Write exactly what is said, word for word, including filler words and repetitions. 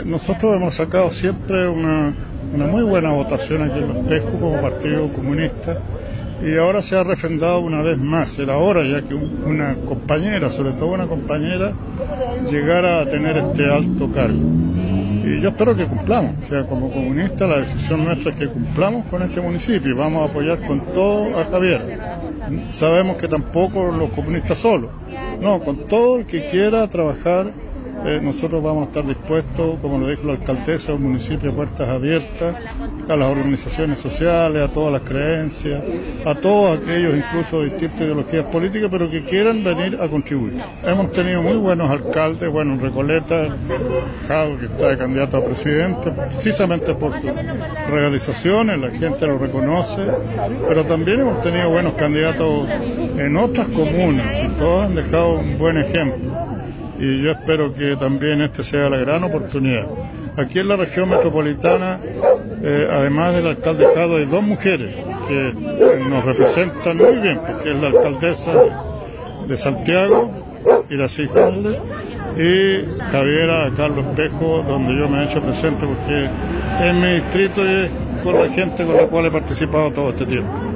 Nosotros hemos sacado siempre una, una muy buena votación aquí en Los Espejos como Partido Comunista y ahora se ha refrendado una vez más. Era hora ya que un, una compañera, sobre todo una compañera, llegara a tener este alto cargo. Y yo espero que cumplamos, o sea, como comunista la decisión nuestra es que cumplamos con este municipio y vamos a apoyar con todo a Javier. Sabemos que tampoco los comunistas solos, no, con todo el que quiera trabajar. Eh, nosotros vamos a estar dispuestos, como lo dijo la alcaldesa, a un municipio de puertas abiertas, a las organizaciones sociales, a todas las creencias, a todos aquellos incluso de distintas ideologías políticas, pero que quieran venir a contribuir. Hemos tenido muy buenos alcaldes, bueno, en Recoleta, Jado, que está de candidato a presidente, precisamente por sus realizaciones, la gente lo reconoce, pero también hemos tenido buenos candidatos en otras comunas, y todos han dejado un buen ejemplo. Y yo espero que también este sea la gran oportunidad. Aquí en la región metropolitana, eh, además del alcalde Jado, hay dos mujeres que nos representan muy bien, porque es la alcaldesa de Santiago, Iracy Hasler, y Javiera acá en Los Espejos, donde yo me he hecho presente porque es mi distrito y es con la gente con la cual he participado todo este tiempo.